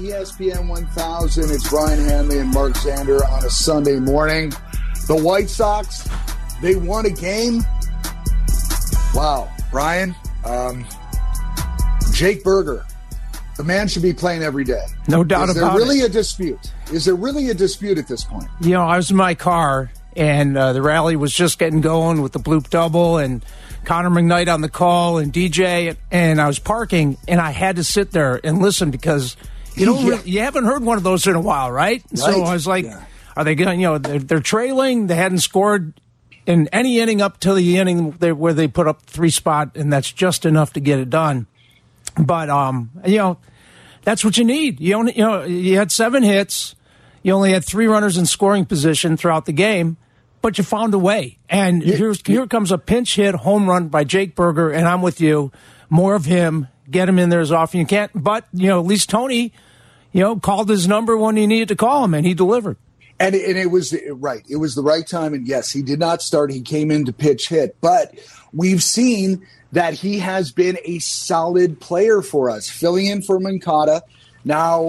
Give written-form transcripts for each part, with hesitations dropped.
ESPN 1000, it's Brian Hanley and Mark Zander on a Sunday morning. The White Sox, they won a game. Wow, Brian, Jake Burger, the man should be playing every day. No doubt about it. Is there really a dispute? Is there really a dispute at this point? You know, I was in my car, and the rally was just getting going with the bloop double, and Connor McKnight on the call, and DJ, and I was parking, and I had to sit there and listen because you haven't heard one of those in a while, right? So I was like, are they going? You know, they're trailing. They hadn't scored in any inning up till the inning where they put up 3 spot, and that's just enough to get it done. But you know, that's what you need. You had 7 hits. You only had 3 runners in scoring position throughout the game, but you found a way. And here comes a pinch hit home run by Jake Burger, and I'm with you. More of him. Get him in there as often you can. But, you know, at least Tony, called his number when he needed to call him, and he delivered. And it was right. It was the right time. And, yes, he did not start. He came in to pitch hit. But we've seen that he has been a solid player for us, filling in for Moncada. Now,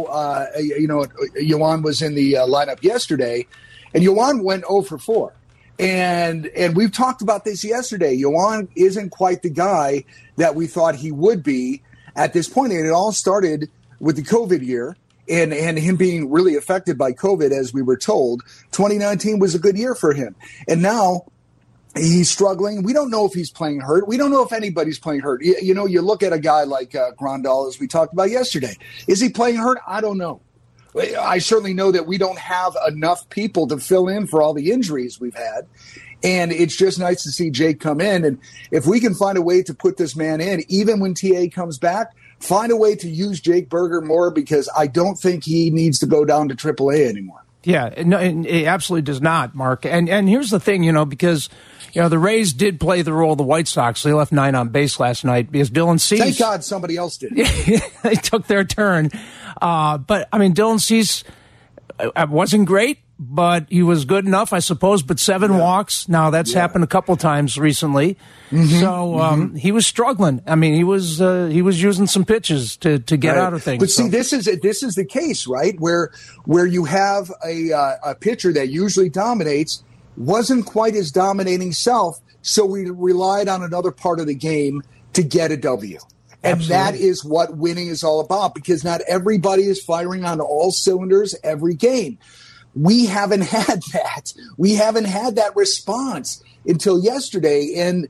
Yoan was in the lineup yesterday, and Yoan went 0 for 4. And we've talked about this yesterday. Yoan isn't quite the guy that we thought he would be at this point. And it all started with the COVID year and him being really affected by COVID, as we were told. 2019 was a good year for him. And now he's struggling. We don't know if he's playing hurt. We don't know if anybody's playing hurt. You look at a guy like Grandal, as we talked about yesterday. Is he playing hurt? I don't know. I certainly know that we don't have enough people to fill in for all the injuries we've had. And it's just nice to see Jake come in. And if we can find a way to put this man in, even when TA comes back, find a way to use Jake Burger more, because I don't think he needs to go down to AAA anymore. Yeah, no, it absolutely does not, Mark. And here's the thing, because the Rays did play the role of the White Sox. They left 9 on base last night because Dylan Cease. Thank God somebody else did. They took their turn. But, I mean, Dylan Cease wasn't great, but he was good enough, I suppose. But 7 walks. Now, that's happened a couple times recently. Mm-hmm. So he was struggling. I mean, he was using some pitches to get out of things. But see, this is the case, right? Where you have a pitcher that usually dominates, wasn't quite his dominating self, so we relied on another part of the game to get a W. And that is what winning is all about, because not everybody is firing on all cylinders every game. We haven't had that. We haven't had that response until yesterday. And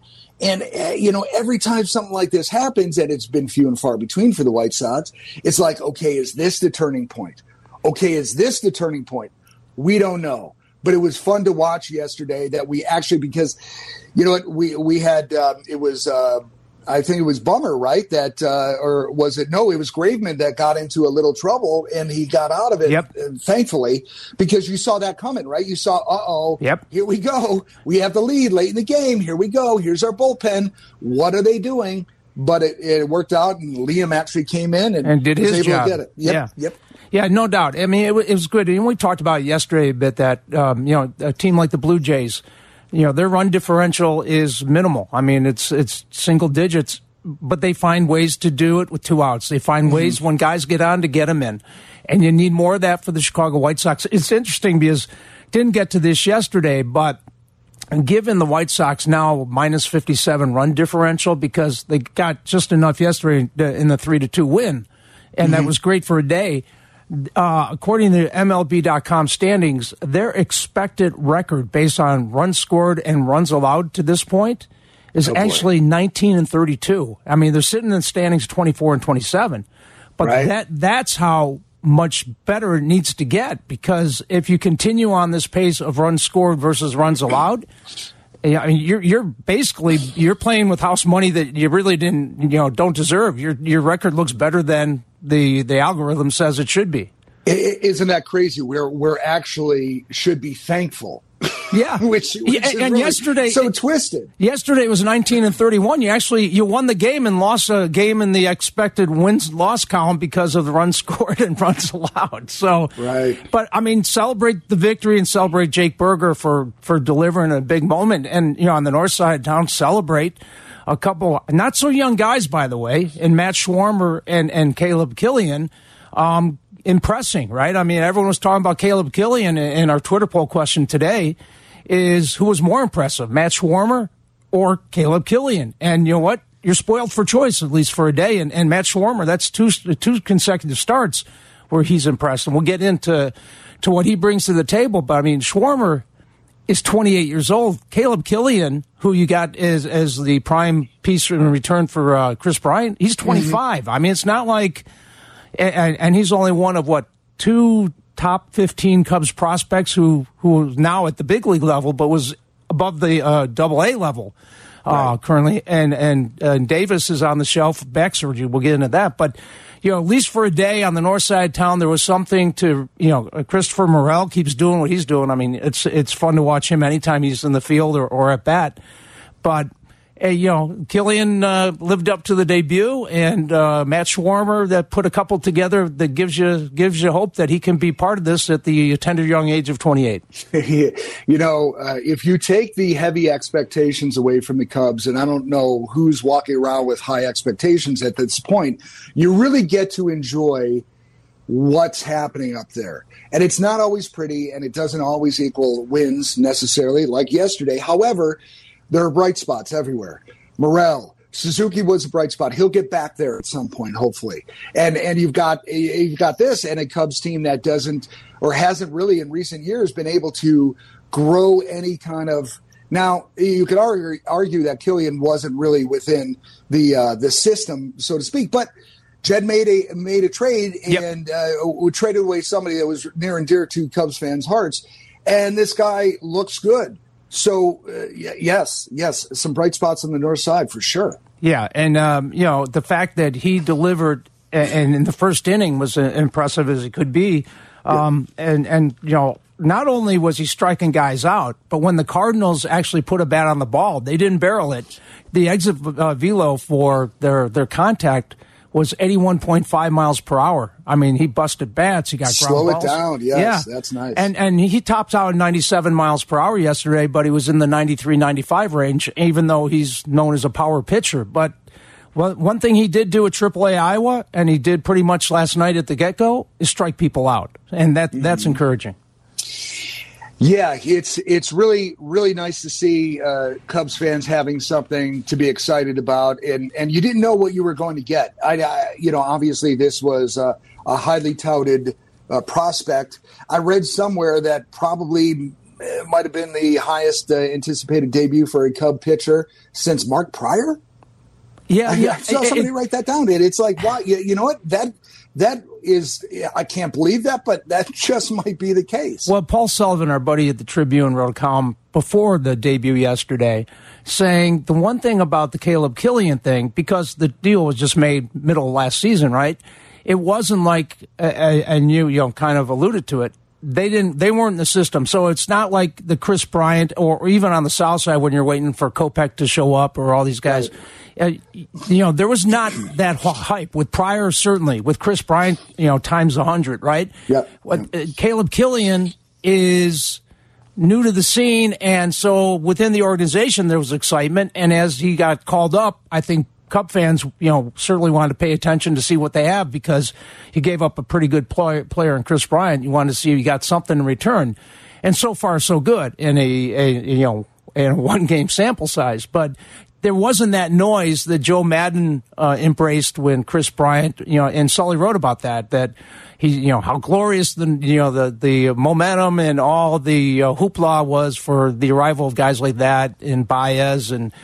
every time something like this happens, and it's been few and far between for the White Sox, it's like, okay, is this the turning point? Okay, is this the turning point? We don't know. But it was fun to watch yesterday that we actually, because, we had, it was, I think it was Bummer, right? That, or was it? No, it was Graveman that got into a little trouble, and he got out of it, thankfully, because you saw that coming, right? You saw, here we go. We have the lead late in the game. Here we go. Here's our bullpen. What are they doing? But it worked out, and Liam actually came in and did his job. To get it. Yeah, no doubt. I mean, it was good. And we talked about it yesterday a bit that, a team like the Blue Jays, their run differential is minimal. I mean, it's single digits, but they find ways to do it with 2 outs. They find ways when guys get on to get them in. And you need more of that for the Chicago White Sox. It's interesting because didn't get to this yesterday, but given the White Sox now minus 57 run differential, because they got just enough yesterday in the 3-2 win, and that was great for a day. According to MLB.com standings, their expected record based on runs scored and runs allowed to this point is actually 19-32. I mean, they're sitting in the standings 24-27, but that's how much better it needs to get, because if you continue on this pace of runs scored versus runs allowed, I mean, you're playing with house money that you really don't deserve. Your record looks better than the algorithm says it should be. Isn't that crazy? We're actually should be thankful. Yeah, which and is really yesterday so twisted. Yesterday was 19-31. You won the game and lost a game in the expected wins-loss column because of the runs scored and runs allowed. So, but I mean, celebrate the victory and celebrate Jake Burger for delivering a big moment. And on the north side of town, celebrate a couple not so young guys, by the way, and Matt Schwarber and Caleb Killian. impressing, right? I mean, everyone was talking about Caleb Killian in our Twitter poll question today is who was more impressive, Matt Schwarmer or Caleb Killian? And you know what? You're spoiled for choice, at least for a day. And Matt Schwarmer, that's two consecutive starts where he's impressed. And we'll get into what he brings to the table. But, I mean, Schwarmer is 28 years old. Caleb Killian, who you got as the prime piece in return for Chris Bryant, he's 25. I mean, it's not like and he's only one of, two top 15 Cubs prospects who is now at the big league level, but was above the Double-A level. Right. Currently, and Davis is on the shelf, back surgery. We'll get into that, but at least for a day on the north side of town, there was something to Christopher Morel keeps doing what he's doing. I mean, it's fun to watch him anytime he's in the field or at bat. But Killian lived up to the debut, and Matt Schwarmer that put a couple together that gives you hope that he can be part of this at the tender young age of 28. If you take the heavy expectations away from the Cubs, and I don't know who's walking around with high expectations at this point, you really get to enjoy what's happening up there. And it's not always pretty, and it doesn't always equal wins necessarily, like yesterday. However, there are bright spots everywhere. Morel, Suzuki was a bright spot. He'll get back there at some point, hopefully. And you've got this and a Cubs team that doesn't or hasn't really in recent years been able to grow any kind of. Now you could argue that Killian wasn't really within the system, so to speak, but Jed made a trade and traded away somebody that was near and dear to Cubs fans' hearts, and this guy looks good. So, yes, some bright spots on the north side for sure. Yeah, and, the fact that he delivered and in the first inning was impressive as it could be. And not only was he striking guys out, but when the Cardinals actually put a bat on the ball, they didn't barrel it. The exit velo for their contact was 81.5 miles per hour. I mean, he busted bats. He got ground balls. Slow it down. Yes, that's nice. And he tops out at 97 miles per hour yesterday, but he was in the 93, 95 range, even though he's known as a power pitcher. But one thing he did do at AAA Iowa, and he did pretty much last night at the get-go, is strike people out. And that's encouraging. Yeah, it's really, really nice to see Cubs fans having something to be excited about, and you didn't know what you were going to get. Obviously this was a highly touted prospect. I read somewhere that probably might have been the highest anticipated debut for a Cub pitcher since Mark Pryor. Yeah. I saw somebody write that down. It's like, wow, you know what? That is, I can't believe that, but that just might be the case. Well, Paul Sullivan, our buddy at the Tribune, wrote a column before the debut yesterday saying the one thing about the Caleb Killian thing, because the deal was just made middle of last season, right? It wasn't like, and you kind of alluded to it, they weren't in the system. So it's not like the Chris Bryant or even on the south side when you're waiting for Kopech to show up or all these guys. There was not that hype with Pryor, certainly with Chris Bryant, times 100, right? Yeah. Caleb Killian is new to the scene. And so within the organization, there was excitement. And as he got called up, I think Cub fans, certainly wanted to pay attention to see what they have because he gave up a pretty good player in Chris Bryant. You wanted to see if he got something in return. And so far, so good in a one-game sample size. But there wasn't that noise that Joe Madden embraced when Chris Bryant, and Sully wrote about that he, how glorious the momentum and all the hoopla was for the arrival of guys like that in Baez and,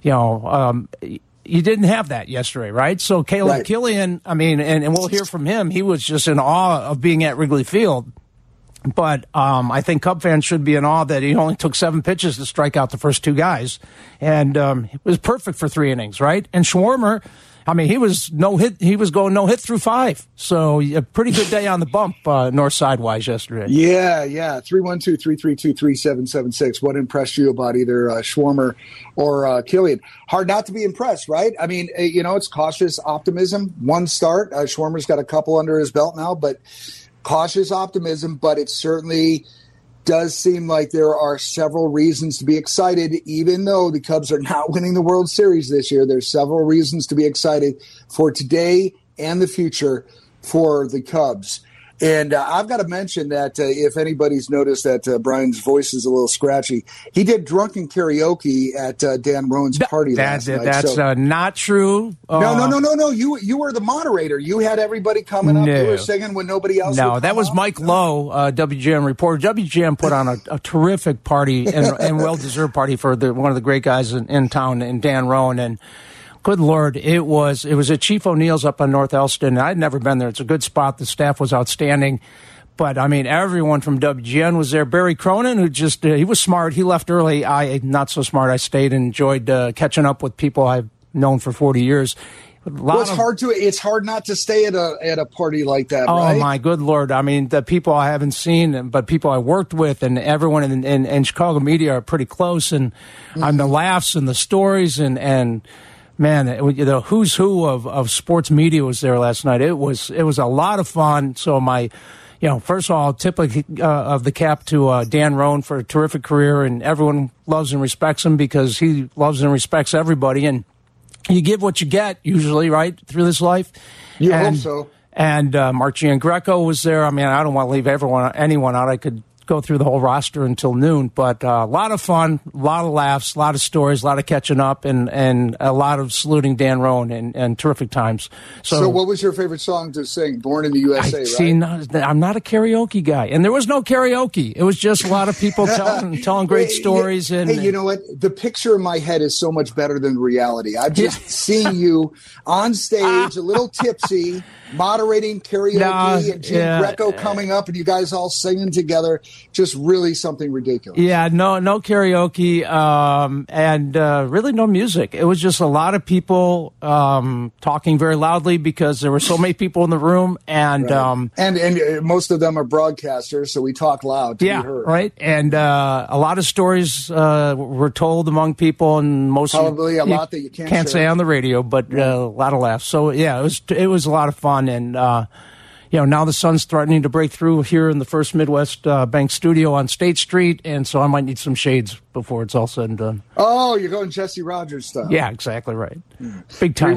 you didn't have that yesterday, right? So Caleb Killian, I mean, and we'll hear from him. He was just in awe of being at Wrigley Field. But I think Cub fans should be in awe that he only took 7 pitches to strike out the first 2 guys. And it was perfect for 3 innings, right? And Schwarmer, I mean, he was going no hit through 5. So a pretty good day on the bump, north side-wise yesterday. Yeah. 312-332-3776. What impressed you about either Schwarmer or Killian? Hard not to be impressed, right? I mean, it's cautious optimism. One start. Schwarmer's got a couple under his belt now, but cautious optimism, but it certainly does seem like there are several reasons to be excited, even though the Cubs are not winning the World Series this year. There's several reasons to be excited for today and the future for the Cubs. And I've got to mention that if anybody's noticed that Brian's voice is a little scratchy, he did drunken karaoke at Dan Roan's party last night. That's not true. No. You were the moderator. You had everybody coming up. You were singing when nobody else. No, that was Mike Lowe, WGN reporter. WGN put on a terrific party and well-deserved party for one of the great guys in town, in Dan Roan. And good Lord, it was at Chief O'Neill's up on North Elston. I'd never been there. It's a good spot. The staff was outstanding. But, I mean, everyone from WGN was there. Barry Cronin, who he was smart. He left early. Not so smart. I stayed and enjoyed catching up with people I've known for 40 years. It's hard not to stay at a party like that, right? Oh, my good Lord. I mean, the people I haven't seen, but people I worked with, and everyone in Chicago media are pretty close. And the laughs and the stories and man, the who's who of sports media was there last night. It was a lot of fun. So first of all, tip of the cap to Dan Roan for a terrific career, and everyone loves and respects him because he loves and respects everybody. And you give what you get, usually, right, through this life. You hope so. And Mark Giangreco was there. I mean, I don't want to leave anyone out. I could go through the whole roster until noon, but a lot of fun, a lot of laughs, a lot of stories, a lot of catching up, and a lot of saluting Dan Roan and terrific times. So what was your favorite song to sing? Born in the USA, right? I'm not a karaoke guy, and there was no karaoke. It was just a lot of people telling great stories. And hey, you know what? The picture in my head is so much better than reality. I'm just seeing you on stage, a little tipsy, moderating karaoke, and Jim Greco coming up, and you guys all singing together. Just really something ridiculous. Yeah, no karaoke, and really no music. It was just a lot of people talking very loudly because there were so many people in the room, and right. And most of them are broadcasters, so we talk loud to be heard. Right. And a lot of stories were told among people, and probably a lot that you can't say on the radio, but a lot of laughs. So yeah, it was a lot of fun, and now the sun's threatening to break through here in the First Midwest Bank studio on State Street, and so I might need some shades before it's all said and done. Oh, you're going Jesse Rogers style. Yeah, exactly right. Big time.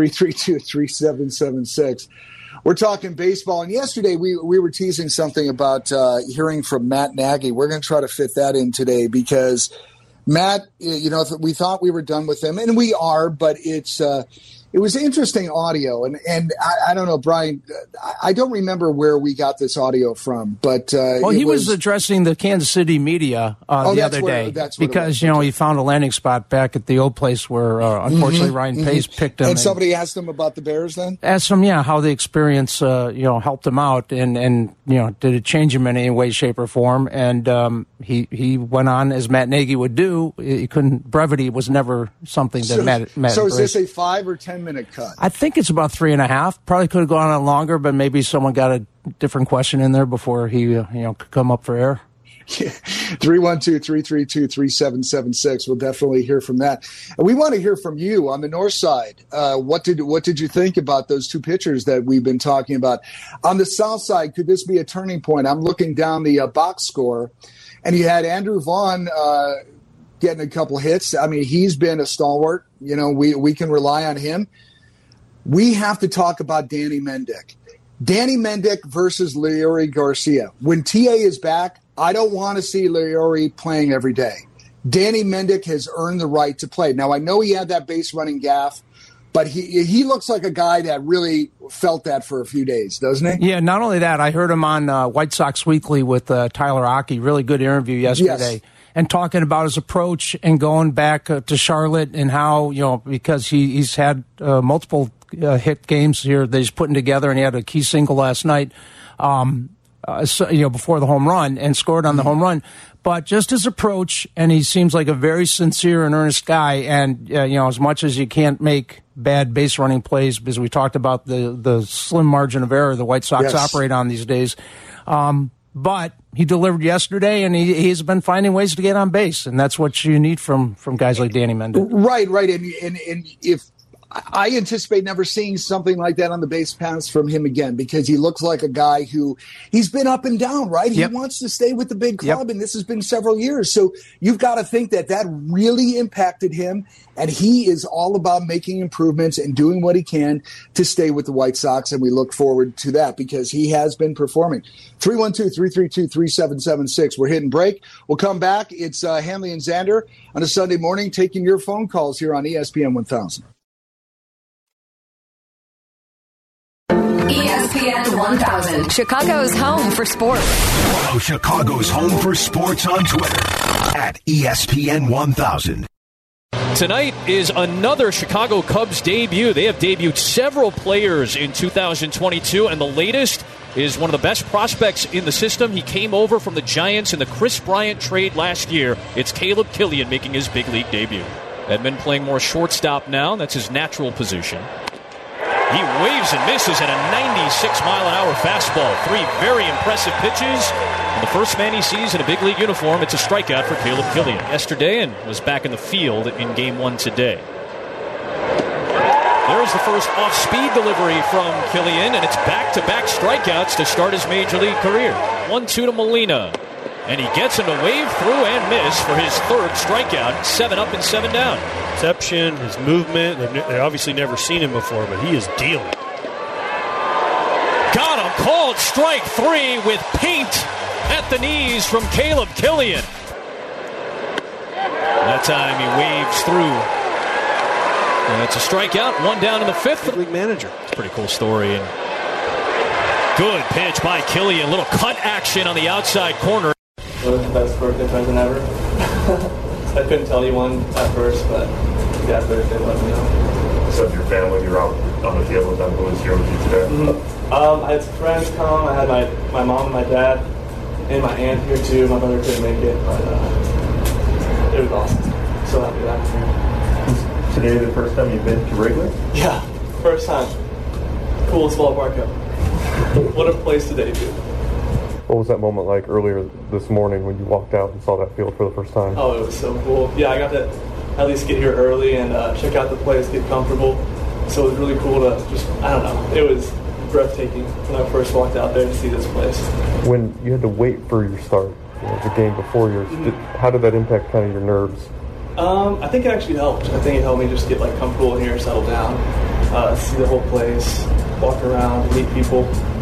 312-332-3776. We're talking baseball, and yesterday we were teasing something about hearing from Matt Nagy. We're going to try to fit that in today because Matt, we thought we were done with him, and we are, but it was interesting audio, and I don't know, Brian, I don't remember where we got this audio from, but he was addressing the Kansas City media the other day because he found a landing spot back at the old place where unfortunately Ryan Pace picked him. And somebody asked him about the Bears then? Asked him, how the experience helped him out, and did it change him in any way, shape, or form? And he went on as Matt Nagy would do. Brevity was never something that Matt. So is this a 5 or 10-minute cut? I think it's about 3.5. Probably could have gone on longer, but maybe someone got a different question in there before he could come up for air. 312-332-3776. We'll definitely hear from that. And we want to hear from you on the north side. What did you think about those two pitchers that we've been talking about? On the south side, could this be a turning point? I'm looking down the box score, and you had Andrew Vaughn getting a couple hits. I mean, he's been a stalwart. We can rely on him. We have to talk about Danny Mendick. Danny Mendick versus Leury Garcia. When TA is back, I don't want to see Leury playing every day. Danny Mendick has earned the right to play. Now, I know he had that base running gaff, but he looks like a guy that really felt that for a few days, doesn't he? Yeah, not only that, I heard him on White Sox Weekly with Tyler Aki. Really good interview yesterday. Yes. And talking about his approach and going back to Charlotte and how, because he's had multiple hit games here that he's putting together, and he had a key single last night, before the home run and scored on the home run. But just his approach, and he seems like a very sincere and earnest guy. And, as much as you can't make bad base running plays, because we talked about the slim margin of error the White Sox operate on these days, but he delivered yesterday, and he's been finding ways to get on base, and that's what you need from guys like Danny Mendick. Right. And if I anticipate never seeing something like that on the base paths from him again, because he looks like a guy who he's been up and down, right? Yep. He wants to stay with the big club, and this has been several years. So you've got to think that really impacted him, and he is all about making improvements and doing what he can to stay with the White Sox, and we look forward to that because he has been performing. 312-332-3776. We're hitting break. We'll come back. It's Hanley and Xander on a Sunday morning taking your phone calls here on ESPN 1000. ESPN 1000, Chicago's home for sports. Follow Chicago's home for sports on Twitter at ESPN 1000. Tonight is another Chicago Cubs debut. They have debuted several players in 2022, and the latest is one of the best prospects in the system. He came over from the Giants in the Chris Bryant trade last year. It's Caleb Killian making his big league debut. Edman playing more shortstop now. That's his natural position. He waves and misses at a 96-mile-an-hour fastball. 3 very impressive pitches. And the first man he sees in a big league uniform, it's a strikeout for Caleb Killian yesterday and was back in the field in Game 1 today. There's the first off-speed delivery from Killian, and it's back-to-back strikeouts to start his major league career. 1-2 to Molina. And he gets him to wave through and miss for his third strikeout. 7 up and 7 down. Perception, his movement. They've obviously never seen him before, but he is dealing. Got him. Called strike 3 with paint at the knees from Caleb Killian. That time he waves through. And it's a strikeout. 1 down in the 5th. Big league manager. It's a pretty cool story. And good pitch by Killian. Little cut action on the outside corner. What was the best birthday present ever? I couldn't tell you one at first, but Dad's birthday let me know. So if your family, you're out on the field with them, who was here with you today? I had some friends come. I had my mom and my dad and my aunt here too. My brother couldn't make it, but it was awesome. So happy that I'm here. Is today the first time you've been to Wrigley? Yeah, first time. Coolest ballpark ever. What a place to debut. What was that moment like earlier this morning when you walked out and saw that field for the first time? Oh, it was so cool. Yeah, I got to at least get here early and check out the place, get comfortable. So it was really cool to just, I don't know, it was breathtaking when I first walked out there to see this place. When you had to wait for your start, the game before yours, how did that impact kind of your nerves? I think it actually helped. I think it helped me just get comfortable in here, settle down, see the whole place, walk around, meet people.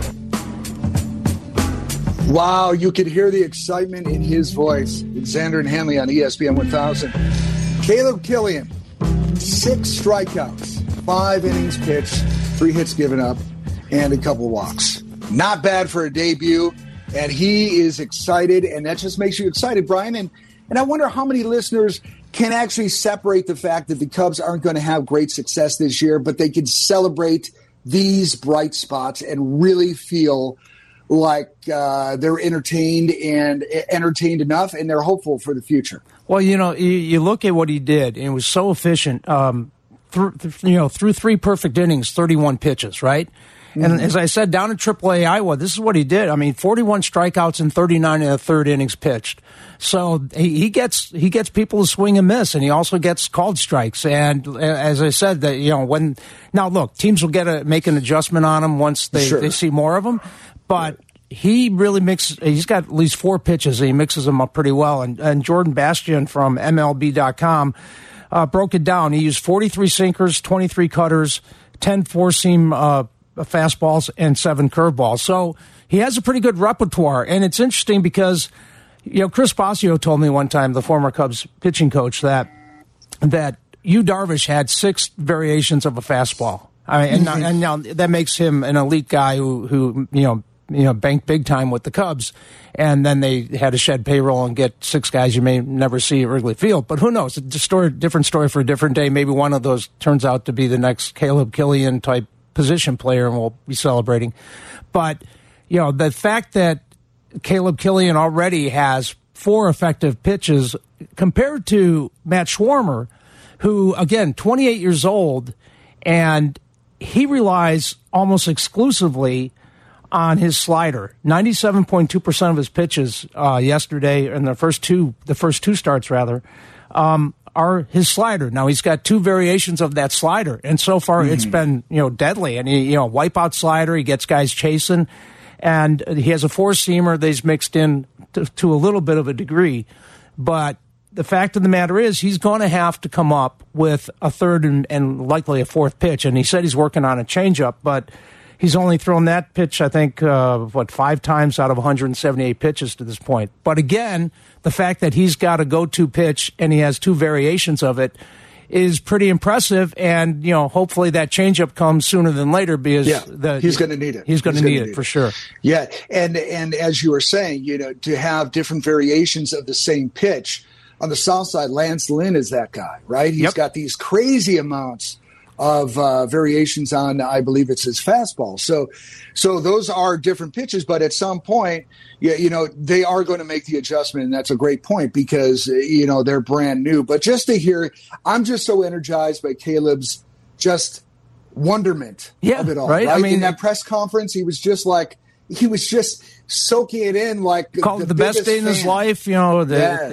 Wow, you could hear the excitement in his voice. It's Xander and Hanley on ESPN 1000. Caleb Killian, 6 strikeouts, 5 innings pitched, 3 hits given up, and a couple walks. Not bad for a debut, and he is excited, and that just makes you excited, Brian. And I wonder how many listeners can actually separate the fact that the Cubs aren't going to have great success this year, but they can celebrate these bright spots and really feel like they're entertained enough, and they're hopeful for the future. Well, you look at what he did, and it was so efficient. Through 3 perfect innings, 31 pitches, right? Mm-hmm. And as I said, down in AAA Iowa, this is what he did. I mean, 41 strikeouts and 39 in the 3rd innings pitched. So he gets people to swing and miss, and he also gets called strikes. And as I said, that now look, teams will make an adjustment on him once they see more of him. But he really he's got at least 4 pitches, and he mixes them up pretty well. And Jordan Bastian from MLB.com broke it down. He used 43 sinkers, 23 cutters, 10 four-seam fastballs, and 7 curveballs. So he has a pretty good repertoire. And it's interesting because, Chris Bosio told me one time, the former Cubs pitching coach, that Yu Darvish had 6 variations of a fastball. And now that makes him an elite guy who banked big time with the Cubs, and then they had to shed payroll and get 6 guys you may never see at Wrigley Field. But who knows? It's a different story for a different day. Maybe one of those turns out to be the next Caleb Killian type position player, and we'll be celebrating. But the fact that Caleb Killian already has 4 effective pitches compared to Matt Schwarmer, who again 28 years old, and he relies almost exclusively on his slider. 97.2% of his pitches yesterday, in the first two starts rather, are his slider. Now he's got two variations of that slider, and so far it's been deadly. And he wipeout slider, he gets guys chasing, and he has a four-seamer that he's mixed in to a little bit of a degree. But the fact of the matter is, he's going to have to come up with a third and likely a fourth pitch. And he said he's working on a changeup, but he's only thrown that pitch, I think, 5 times out of 178 pitches to this point. But again, the fact that he's got a go-to pitch and he has two variations of it is pretty impressive. And, hopefully that changeup comes sooner than later because he's going to need it. He's going to need it for sure. Yeah. And as you were saying, to have different variations of the same pitch on the south side, Lance Lynn is that guy, right? He's got these crazy amounts of variations on, I believe it's his fastball. So those are different pitches, but at some point, they are going to make the adjustment, and that's a great point because, they're brand new. But just to hear, I'm just so energized by Caleb's just wonderment of it all. Right? I mean, in that press conference, he was just soaking it in like called the best day in his life, and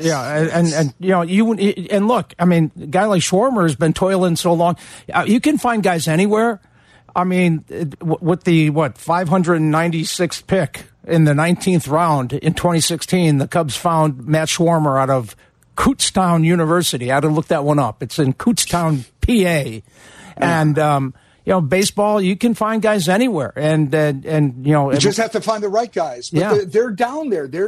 look, I mean, a guy like Schwarmer has been toiling so long. You can find guys anywhere. I mean, with the 596th pick in the 19th round in 2016, the Cubs found Matt Schwarmer out of Kutztown University. I had to look that one up. It's in Kutztown, PA, and baseball, you can find guys anywhere, and you just have to find the right guys. But they're down there. They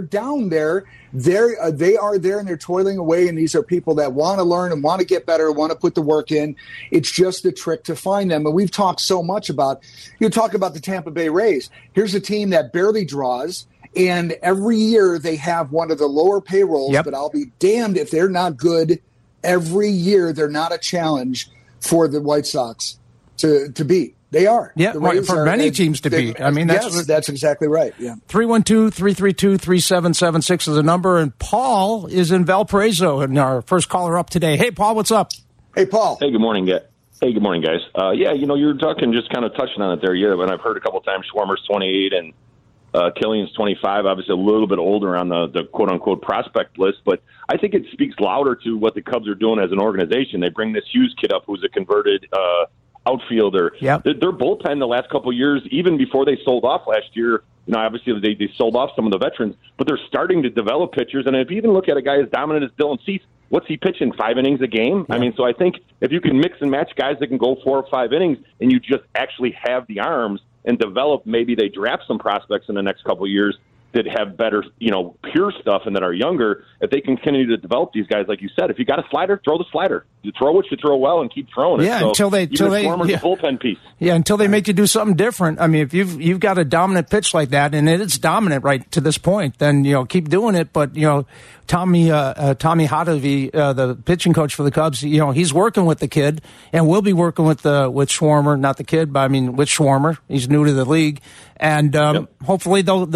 are there, and they're toiling away. And these are people that want to learn and want to get better, want to put the work in. It's just the trick to find them. And we've talked so much about. You talk about the Tampa Bay Rays. Here's a team that barely draws, and every year they have one of the lower payrolls. But I'll be damned if they're not good. Every year they're not a challenge for the White Sox to beat. They are. Yeah, for many teams to beat. I mean, that's exactly right. Yeah. 312-332-3776 is the number, and Paul is in Valparaiso, and our first caller up today. Hey, Paul, what's up? Hey, Paul. Hey, good morning, guys. You were talking, just kind of touching on it there. Yeah, and I've heard a couple of times Schwarmer's 28 and Killian's 25, obviously a little bit older on the quote-unquote prospect list, but I think it speaks louder to what the Cubs are doing as an organization. They bring this Hughes kid up who's a converted outfielder. Their bullpen the last couple of years, even before they sold off last year, obviously they sold off some of the veterans, but they're starting to develop pitchers. And if you even look at a guy as dominant as Dylan Cease, what's he pitching, 5 innings a game? I mean, so I think if you can mix and match guys that can go 4 or 5 innings and you just actually have the arms and develop, maybe they draft some prospects in the next couple of years that have better, pure stuff and that are younger, if they can continue to develop these guys, like you said, if you got a slider, throw the slider. You throw what you throw well and keep throwing it. So until they a bullpen piece. Yeah, until they make you do something different. I mean, if you've got a dominant pitch like that, and it's dominant right to this point, then keep doing it. But Tommy Hotovy, the pitching coach for the Cubs, he's working with the kid, and we'll be working with Schwarmer, not the kid, but I mean with Schwarmer. He's new to the league, and hopefully they're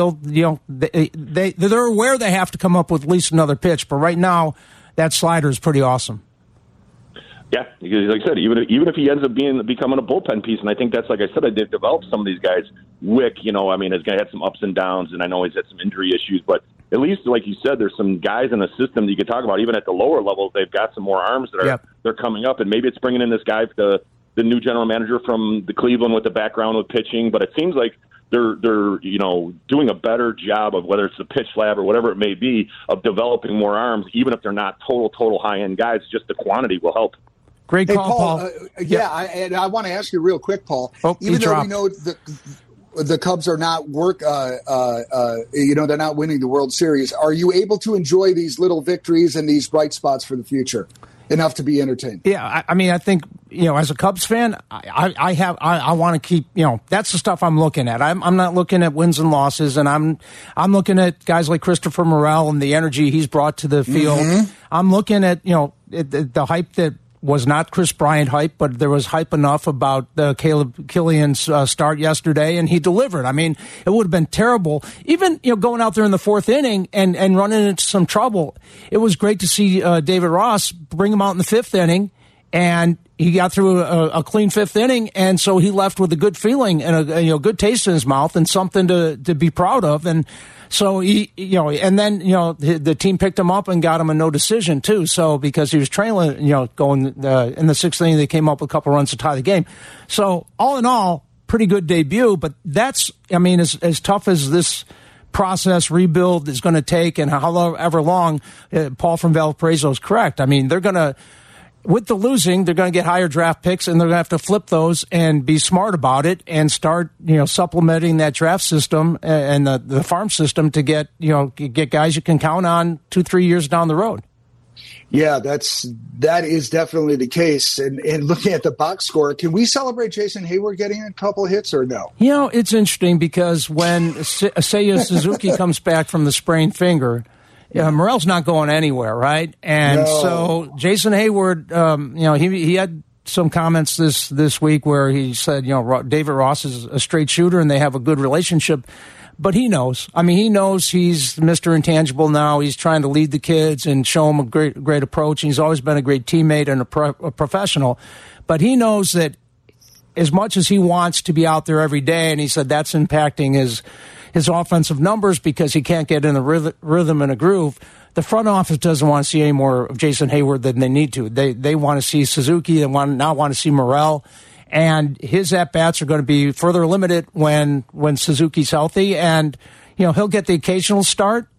aware they have to come up with at least another pitch. But right now, that slider is pretty awesome. Yeah, because like I said, even if he ends up becoming a bullpen piece, and I think that's, like I said, they've developed some of these guys. Wick, I mean, has had some ups and downs, and I know he's had some injury issues, but at least, like you said, there's some guys in the system that you can talk about. Even at the lower levels, they've got some more arms that are they're coming up, and maybe it's bringing in this guy, the new general manager from the Cleveland with the background with pitching, but it seems like they're doing a better job of, whether it's the pitch lab or whatever it may be, of developing more arms, even if they're not total high-end guys. Just the quantity will help. Great call, Paul. I want to ask you real quick, Paul. Even though we know the Cubs are not they're not winning the World Series, are you able to enjoy these little victories and these bright spots for the future enough to be entertained? Yeah, I mean, I think, as a Cubs fan, I want to keep, that's the stuff I'm looking at. I'm not looking at wins and losses, and I'm looking at guys like Christopher Morel and the energy he's brought to the field. Mm-hmm. I'm looking at, the hype that was not Chris Bryant hype, but there was hype enough about Killian's start yesterday, and he delivered. I mean, it would have been terrible, even going out there in the 4th inning and running into some trouble. It was great to see David Ross bring him out in the 5th inning, and he got through a clean fifth inning, and so he left with a good feeling and a good taste in his mouth and something to be proud of. And so and then the team picked him up and got him a no decision too. So because he was trailing, going in the sixth inning, they came up with a couple runs to tie the game. So all in all, pretty good debut. But that's, as tough as this process rebuild is going to take, and however long, Paul from Valparaiso is correct. They're going to. With the losing, they're going to get higher draft picks, and they're going to have to flip those and be smart about it and start, supplementing that draft system and the farm system to get guys you can count on 2-3 years down the road. Yeah, that is definitely the case. And looking at the box score, can we celebrate Jason Hayward getting a couple of hits or no? It's interesting because when Seiya Suzuki comes back from the sprained finger, Morel's not going anywhere, right? And so Jason Hayward, he had some comments this week where he said, David Ross is a straight shooter and they have a good relationship. But he knows. He knows he's Mr. Intangible now. He's trying to lead the kids and show them a great approach. And he's always been a great teammate and a professional. But he knows that as much as he wants to be out there every day, and he said that's impacting his offensive numbers because he can't get in the rhythm and a groove. The front office doesn't want to see any more of Jason Hayward than they need to. They want to see Suzuki and now want to see Morel. And his at-bats are going to be further limited when Suzuki's healthy. And, he'll get the occasional start,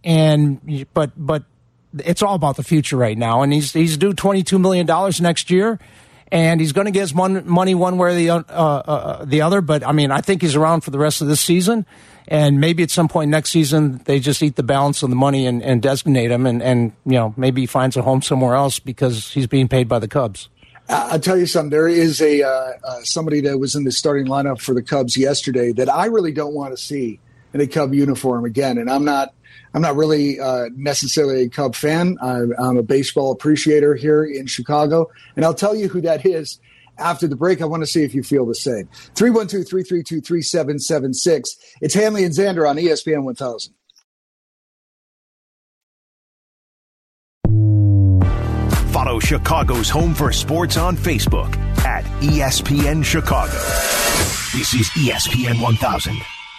but it's all about the future right now. And he's due $22 million next year. And he's going to get his money one way or the other. But, I think he's around for the rest of this season. And maybe at some point next season, they just eat the balance of the money and designate him. And maybe he finds a home somewhere else because he's being paid by the Cubs. I'll tell you something. There is somebody that was in the starting lineup for the Cubs yesterday that I really don't want to see in a Cub uniform again. And I'm not really necessarily a Cub fan. I'm a baseball appreciator here in Chicago. And I'll tell you who that is after the break. I want to see if you feel the same. 312-332-3776. It's Hanley and Xander on ESPN 1000. Follow Chicago's Home for Sports on Facebook at ESPN Chicago. This is ESPN 1000.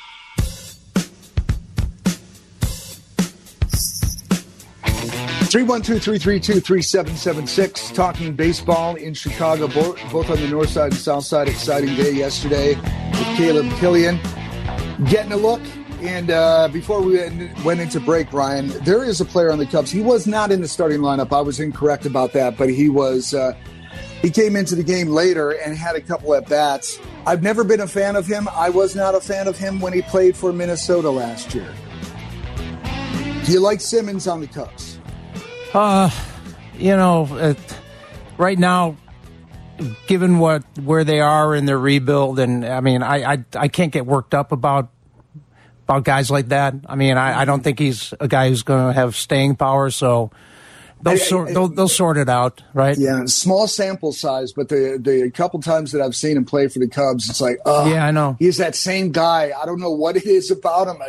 Three 312-332-3776. Talking baseball in Chicago, both on the north side and south side. Exciting day yesterday with Caleb Killian getting a look. And before we went into break, Brian, there is a player on the Cubs. He was not in the starting lineup. I was incorrect about that, but he was. He came into the game later and had a couple at bats. I've never been a fan of him. I was not a fan of him when he played for Minnesota last year. Do you like Simmons on the Cubs? Right now, given where they are in their rebuild, and I can't get worked up about guys like that. I don't think he's a guy who's going to have staying power. So they'll sort it out, right? Yeah, small sample size, but the couple times that I've seen him play for the Cubs, it's like, yeah, I know he's that same guy. I don't know what it is about him.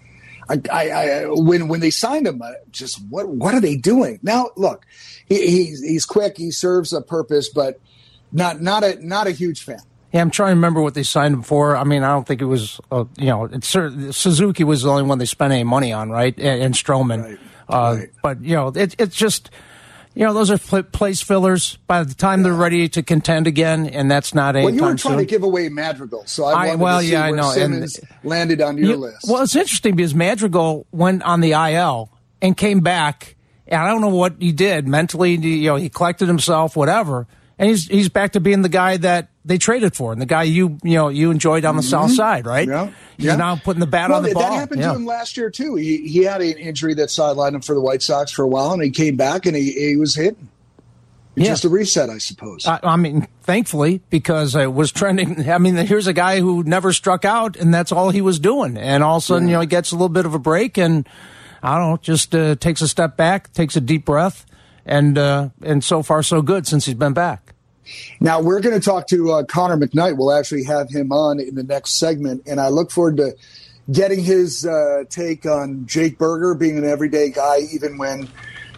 When they signed him, what are they doing now? Look, he's quick, he serves a purpose, but not a huge fan. Yeah, I'm trying to remember what they signed him for. I don't think it was, Suzuki was the only one they spent any money on, right? And Stroman. Right. But, it's just, those are place fillers by the time they're ready to contend again, and that's not anytime soon. Well, you were trying to give away Madrigal, so I wanted to see where Simmons landed on your list. Well, it's interesting because Madrigal went on the IL and came back, and I don't know what he did mentally. He collected himself, whatever. And he's back to being the guy that they traded for, and the guy you enjoyed on the south side, right? Yeah. He's now putting the bat on the ball. That happened to him last year too. He had an injury that sidelined him for the White Sox for a while, and he came back and he was hitting. Just a reset, I suppose. Thankfully, because it was trending. Here's a guy who never struck out, and that's all he was doing. And all of a sudden, he gets a little bit of a break, and I don't know, just takes a step back, takes a deep breath. And so far, so good since he's been back. Now, we're going to talk to Connor McKnight. We'll actually have him on in the next segment, and I look forward to getting his take on Jake Burger being an everyday guy, even when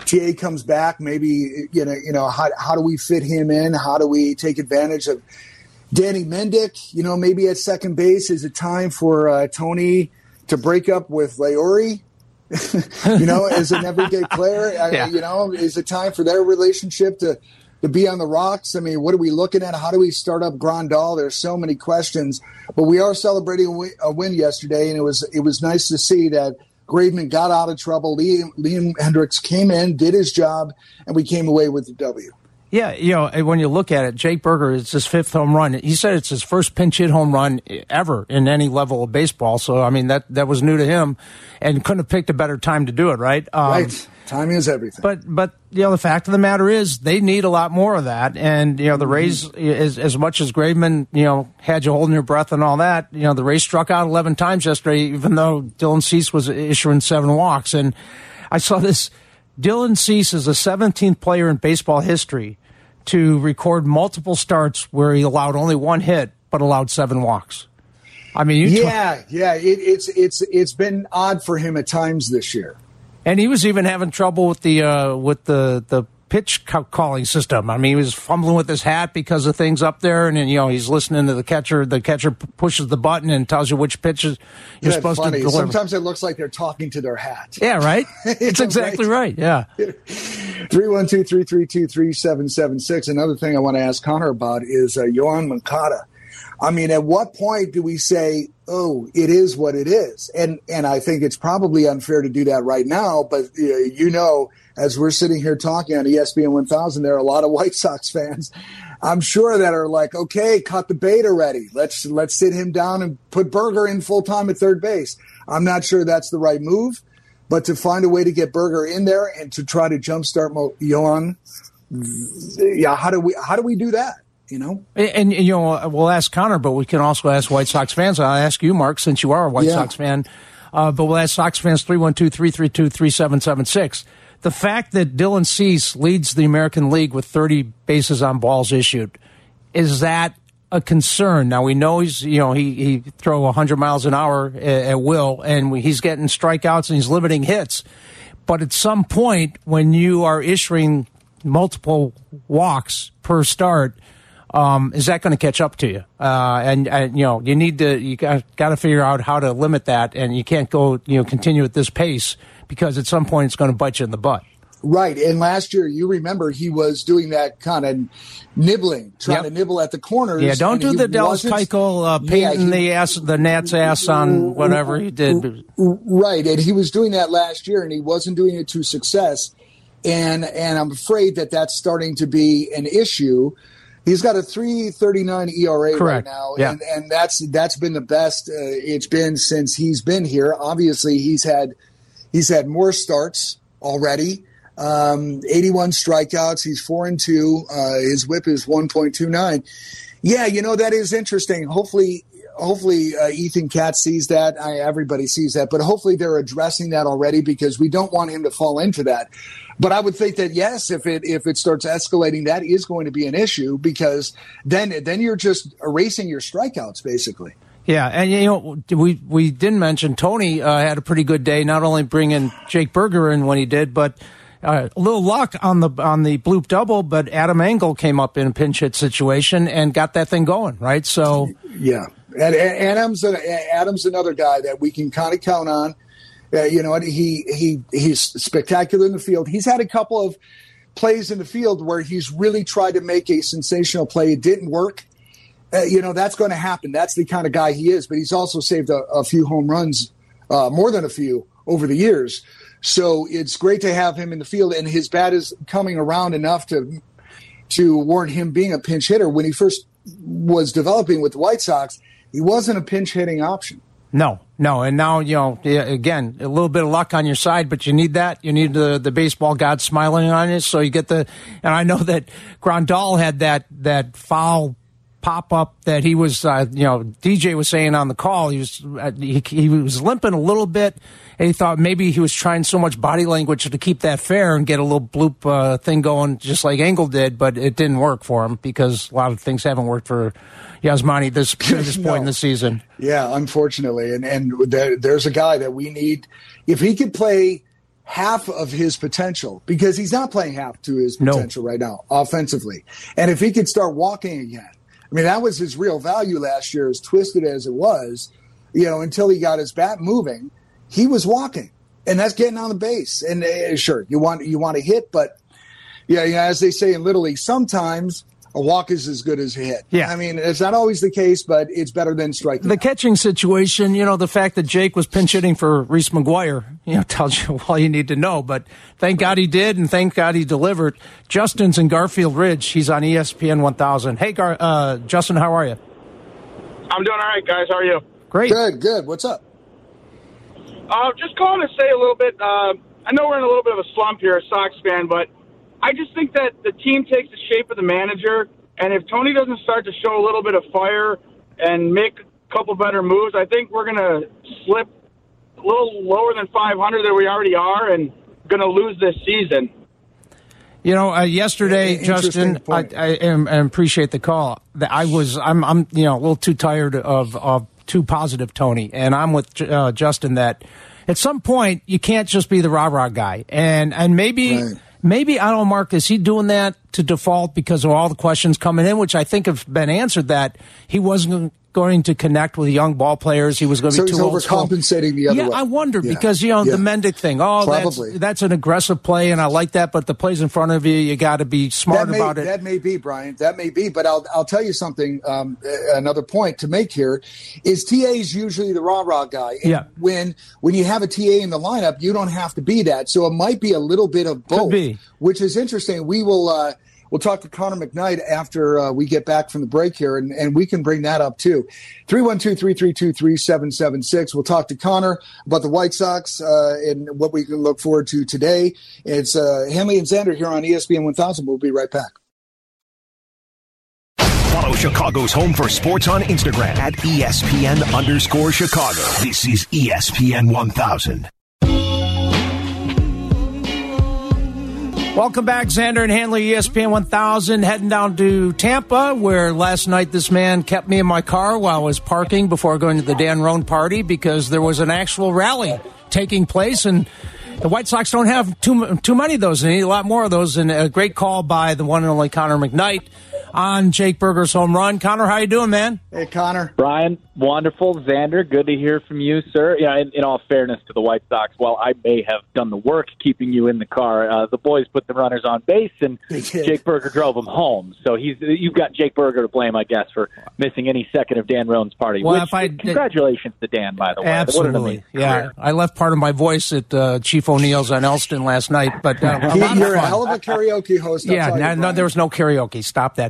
TA comes back, maybe, how do we fit him in? How do we take advantage of Danny Mendick? Maybe at second base, is it time for Tony to break up with Lauri? As an everyday player, is it time for their relationship to be on the rocks? I mean, what are we looking at? How do we start up Grandal? There's so many questions, but we are celebrating a win yesterday, and it was nice to see that Graveman got out of trouble. Liam Hendriks came in, did his job, and we came away with the W. Yeah, when you look at it, Jake Burger, it's his 5th home run. He said it's his first pinch hit home run ever in any level of baseball. So, I mean, that was new to him and couldn't have picked a better time to do it, right? Right. Timing is everything. But the fact of the matter is they need a lot more of that. And, the Rays, as much as Graveman, had you holding your breath and all that, the Rays struck out 11 times yesterday, even though Dylan Cease was issuing 7 walks. And I saw this. Dylan Cease is the 17th player in baseball history to record multiple starts where he allowed only 1 hit but allowed 7 walks. I mean, it's been odd for him at times this year. And he was even having trouble with the pitch calling system. I mean, he was fumbling with his hat because of things up there, and then, he's listening to the catcher. The catcher pushes the button and tells you which pitches you're supposed to deliver. Sometimes it looks like they're talking to their hat. Yeah, right? It's exactly right. Yeah. 312-332-3776. Another thing I want to ask Connor about is Yoan Moncada. I mean, at what point do we say, oh, it is what it is? And I think it's probably unfair to do that right now, but as we're sitting here talking on ESPN 1000, there are a lot of White Sox fans, I'm sure, that are like, okay, cut the bait already. Let's sit him down and put Burger in full time at third base. I'm not sure that's the right move, but to find a way to get Burger in there and to try to jumpstart Yoan, how do we do that? And we'll ask Connor, but we can also ask White Sox fans. I'll ask you, Mark, since you are a White Sox fan. But we'll ask Sox fans 312-332-3776. The fact that Dylan Cease leads the American League with 30 bases on balls issued, is that a concern? Now, we know he throw 100 miles an hour at will, and he's getting strikeouts and he's limiting hits. But at some point, when you are issuing multiple walks per start, is that going to catch up to you? You got to figure out how to limit that, and you can't go, continue at this pace, because at some point it's going to bite you in the butt. Right. And last year, you remember, he was doing that kind of nibbling, trying to nibble at the corners. Yeah, don't do the Dallas Keuchel painting the Nats ass on whatever he did. Right. And he was doing that last year, and he wasn't doing it to success. And I'm afraid that that's starting to be an issue. He's got a 3.39 ERA right now, and that's been the best it's been since he's been here. Obviously, he's had more starts already. 81 strikeouts. He's 4-2. His WHIP is 1.29. Yeah, that is interesting. Hopefully, Ethan Katz sees that. Everybody sees that, but hopefully they're addressing that already, because we don't want him to fall into that. But I would think that, yes, if it starts escalating, that is going to be an issue, because then you're just erasing your strikeouts, basically. Yeah, and we didn't mention Tony had a pretty good day, not only bringing Jake Burger in when he did, but a little luck on the bloop double, but Adam Engel came up in a pinch hit situation and got that thing going, right? So yeah, and Adam's another guy that we can kind of count on. He's spectacular in the field. He's had a couple of plays in the field where he's really tried to make a sensational play. It didn't work. That's going to happen. That's the kind of guy he is. But he's also saved a few home runs, more than a few, over the years. So it's great to have him in the field, and his bat is coming around enough to warrant him being a pinch hitter. When he first was developing with the White Sox, he wasn't a pinch hitting option. No. And now, again, a little bit of luck on your side, but you need that. You need the baseball god smiling on you. So you get and I know that Grandal had that foul pop-up that he was, DJ was saying on the call, he was limping a little bit, and he thought maybe he was trying so much body language to keep that fair and get a little bloop thing going just like Engel did, but it didn't work for him, because a lot of things haven't worked for Yasmani at this point in the season. Yeah, unfortunately. And there's a guy that we need. If he could play half of his potential, because he's not playing half to his potential right now offensively. And if he could start walking again, I mean, that was his real value last year, as twisted as it was, until he got his bat moving, he was walking, and that's getting on the base. And sure, you want to hit, but as they say in Little League, sometimes a walk is as good as a hit. Yeah. I mean, it's not always the case, but it's better than striking. The catching situation, the fact that Jake was pinch hitting for Reese McGuire, tells you all you need to know. But thank God he did, and thank God he delivered. Justin's in Garfield Ridge. He's on ESPN 1000. Hey, Justin, how are you? I'm doing all right, guys. How are you? Great. Good. What's up? Just calling to say a little bit. I know we're in a little bit of a slump here, a Sox fan, but I just think that the team takes the shape of the manager, and if Tony doesn't start to show a little bit of fire and make a couple better moves, I think we're going to slip a little lower than 500 than we already are and going to lose this season. Yesterday, Justin, I appreciate the call. I'm a little too tired of too positive Tony, and I'm with Justin that at some point you can't just be the rah-rah guy, and maybe. Right. Maybe, I don't know, Mark, is he doing that to default because of all the questions coming in, which I think have been answered, that he wasn't going to connect with young ball players. He was going to be too old school. So he's overcompensating the other way. Yeah, I wonder because, the Mendick thing. That's an aggressive play, and I like that, but the plays in front of you got to be smart about it. That may be, Brian. That may be. But I'll tell you something, another point to make here is TA is usually the rah-rah guy. And when you have a TA in the lineup, you don't have to be that. So it might be a little bit of both, which is interesting. We will we'll talk to Connor McKnight after we get back from the break here, and we can bring that up too. 312-332-3776. We'll talk to Connor about the White Sox and what we can look forward to today. It's Hanley and Xander here on ESPN 1000. We'll be right back. Follow Chicago's Home for Sports on Instagram at ESPN_Chicago. This is ESPN 1000. Welcome back, Xander and Hanley, ESPN 1000, heading down to Tampa, where last night this man kept me in my car while I was parking before going to the Dan Roan party because there was an actual rally taking place, and the White Sox don't have too many of those. They need a lot more of those, and a great call by the one and only Connor McKnight on Jake Burger's home run. Connor, how you doing, man? Hey, Connor. Brian, wonderful. Xander, good to hear from you, sir. Yeah, in all fairness to the White Sox, while I may have done the work keeping you in the car, the boys put the runners on base, and Jake Burger drove them home. So you've got Jake Burger to blame, I guess, for missing any second of Dan Roan's party. Well, Congratulations to Dan, by the way. Absolutely. Yeah, I left part of my voice at Chief O'Neill's on Elston last night, but you're a hell of a karaoke host. No, there was no karaoke. Stop that.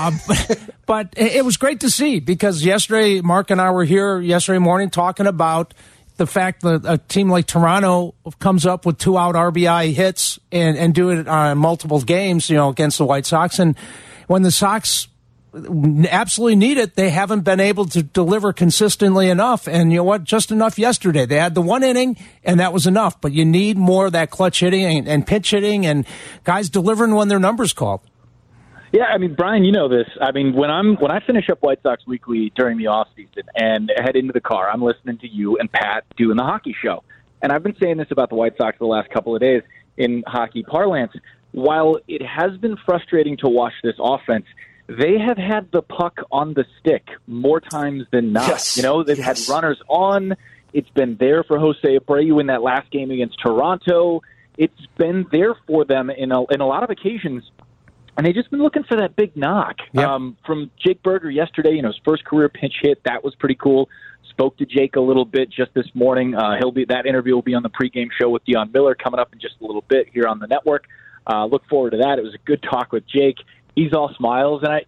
But it was great to see, because yesterday, Mark and I were here yesterday morning talking about the fact that a team like Toronto comes up with 2-out RBI hits and do it on multiple games, against the White Sox. And when the Sox absolutely need it, they haven't been able to deliver consistently enough. And you know what? Just enough yesterday. They had the one inning, and that was enough. But you need more of that clutch hitting and pitch hitting and guys delivering when their number's called. Yeah, I mean, Brian, you know this. I mean, when I finish up White Sox Weekly during the off season and head into the car, I'm listening to you and Pat doing the hockey show. And I've been saying this about the White Sox the last couple of days in hockey parlance. While it has been frustrating to watch this offense, they have had the puck on the stick more times than not. Yes. They've had runners on. It's been there for Jose Abreu in that last game against Toronto. It's been there for them in a lot of occasions. And they've just been looking for that big knock. Yep. From Jake Burger yesterday, his first career pinch hit, that was pretty cool. Spoke to Jake a little bit just this morning. That interview will be on the pregame show with Deion Miller coming up in just a little bit here on the network. Look forward to that. It was a good talk with Jake. He's all smiles. And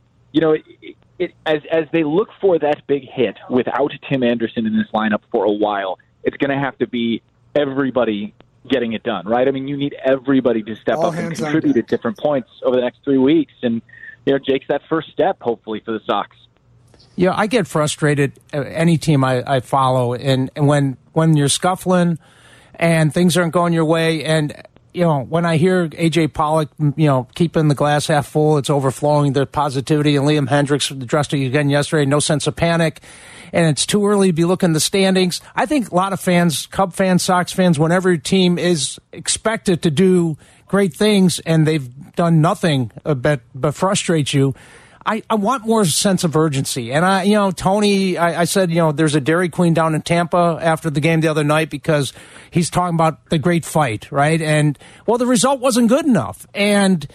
as they look for that big hit without Tim Anderson in this lineup for a while, it's going to have to be everybody getting it done, right? I mean, you need everybody to step up and contribute at different points over the next 3 weeks. And, Jake's that first step, hopefully, for the Sox. Yeah, I get frustrated any team I follow, and when you're scuffling and things aren't going your way, and when I hear A.J. Pollock, keeping the glass half full, it's overflowing, the positivity, and Liam Hendricks addressed it again yesterday, no sense of panic, and it's too early to be looking at the standings. I think a lot of fans, Cub fans, Sox fans, whenever your team is expected to do great things and they've done nothing but frustrate you, I want more sense of urgency. And Tony, I said, there's a Dairy Queen down in Tampa after the game the other night because he's talking about the great fight, right? And well, the result wasn't good enough. And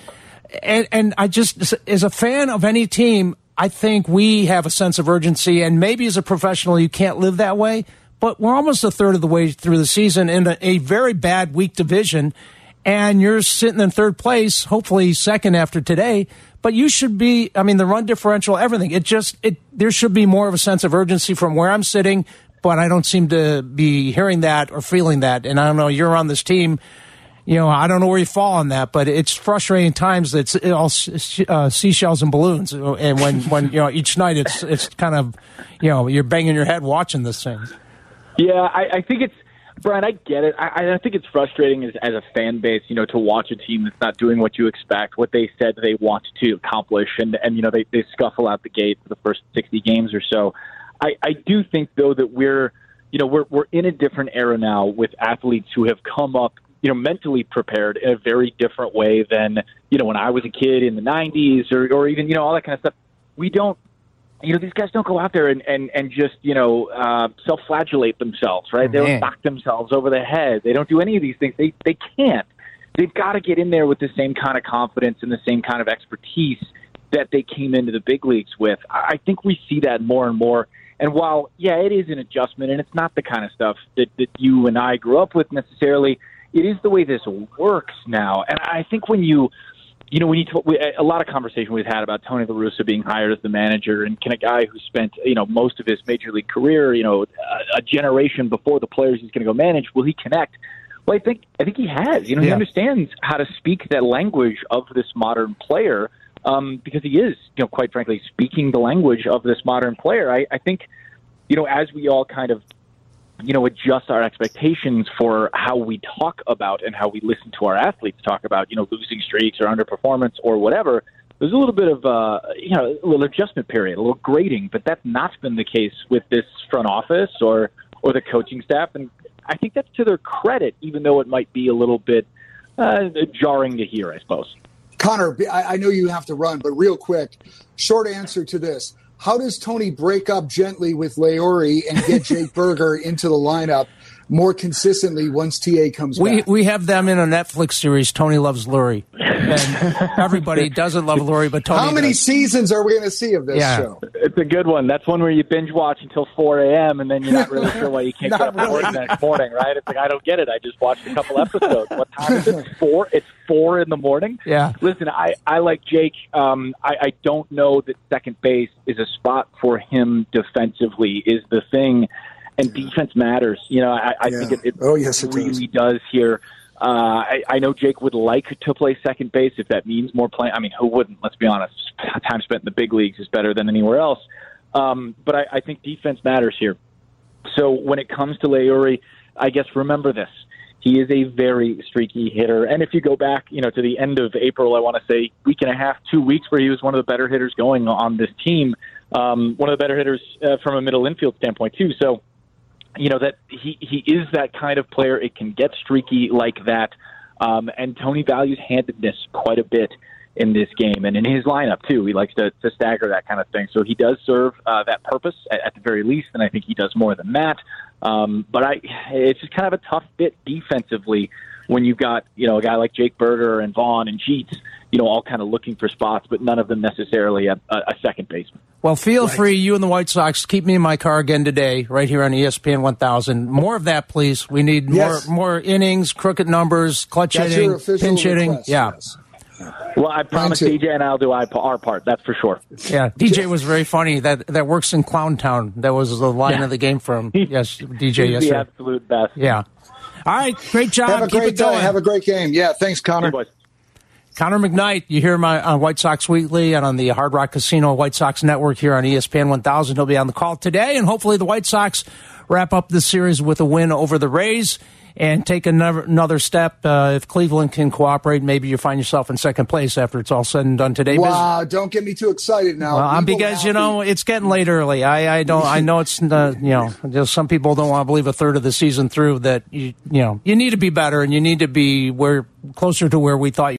I just, as a fan of any team, I think we have a sense of urgency, and maybe as a professional, you can't live that way, but we're almost a third of the way through the season in a very bad, weak division, and you're sitting in third place, hopefully second after today, but you should be, the run differential, everything. There should be more of a sense of urgency from where I'm sitting, but I don't seem to be hearing that or feeling that, and I don't know, you're on this team. I don't know where you fall on that, but it's frustrating times that it's all seashells and balloons. And when each night it's kind of, you're banging your head watching this thing. Yeah, I think it's, Brian, I get it. I think it's frustrating as a fan base, to watch a team that's not doing what you expect, what they said they want to accomplish, and they scuffle out the gate for the first 60 games or so. I do think, though, that we're in a different era now with athletes who have come up, mentally prepared in a very different way than, when I was a kid in the 90s or even, all that kind of stuff. We don't, these guys don't go out there and just, self-flagellate themselves, right? They don't knock themselves over the head. They don't do any of these things. They can't. They've got to get in there with the same kind of confidence and the same kind of expertise that they came into the big leagues with. I think we see that more and more. And while, it is an adjustment, and it's not the kind of stuff that you and I grew up with necessarily, it is the way this works now. And I think when a lot of conversation we've had about Tony La Russa being hired as the manager, and can a guy who spent, most of his major league career, a generation before the players he's going to go manage, will he connect? Well, I think he has. He understands how to speak that language of this modern player, because he is, quite frankly, speaking the language of this modern player. I think, as we all kind of adjust our expectations for how we talk about and how we listen to our athletes talk about, losing streaks or underperformance or whatever, there's a little bit of, a little adjustment period, a little grading, but that's not been the case with this front office or the coaching staff. And I think that's to their credit, even though it might be a little bit jarring to hear, I suppose. Connor, I know you have to run, but real quick, short answer to this. How does Tony break up gently with Lauri and get Jake Burger into the lineup more consistently once TA comes back? We have them in a Netflix series, Tony Loves Lurie. And everybody doesn't love Lurie, but Tony How many seasons are we going to see of this show? It's a good one. That's one where you binge watch until 4 a.m. and then you're not really sure why you can't get up and work the next morning, right? It's like, I don't get it. I just watched a couple episodes. What time is it? 4? It's 4 in the morning? Yeah. Listen, I like Jake. I don't know that second base is a spot for him defensively is the thing. And defense matters. I think it really does here. I know Jake would like to play second base if that means more playing. I mean, who wouldn't? Let's be honest. Time spent in the big leagues is better than anywhere else. But I think defense matters here. So when it comes to Lauri, I guess remember this. He is a very streaky hitter. And if you go back, to the end of April, I want to say week and a half, 2 weeks, where he was one of the better hitters going on this team. One of the better hitters from a middle infield standpoint, too. So, that he is that kind of player. It can get streaky like that. And Tony values handedness quite a bit in this game. And in his lineup, too, he likes to stagger that kind of thing. So he does serve that purpose at the very least, and I think he does more than that. But it's just kind of a tough bit defensively when you've got, a guy like Jake Burger and Vaughn and Jeets, all kind of looking for spots, but none of them necessarily a second baseman. Well, feel free, you and the White Sox, keep me in my car again today, right here on ESPN 1000. More of that, please. We need more innings, crooked numbers, clutch hitting, pinch hitting. Yes. Well, I promise DJ and I'll do our part. That's for sure. Yeah, DJ was very funny. That works in Clown Town. That was the line of the game from DJ yesterday. The absolute best. Yeah. All right, great job. Have a great day. Have a great game. Yeah, thanks, Connor. Hey, boys. Connor McKnight, you hear him on White Sox Weekly and on the Hard Rock Casino White Sox Network here on ESPN 1000. He'll be on the call today, and hopefully the White Sox wrap up this series with a win over the Rays. and take another step. If Cleveland can cooperate, maybe you find yourself in second place after it's all said and done today. Wow, don't get me too excited now. Well, because, it's getting late early. I know it's, just some people don't want to believe a third of the season through that, you need to be better and you need to be closer to where we thought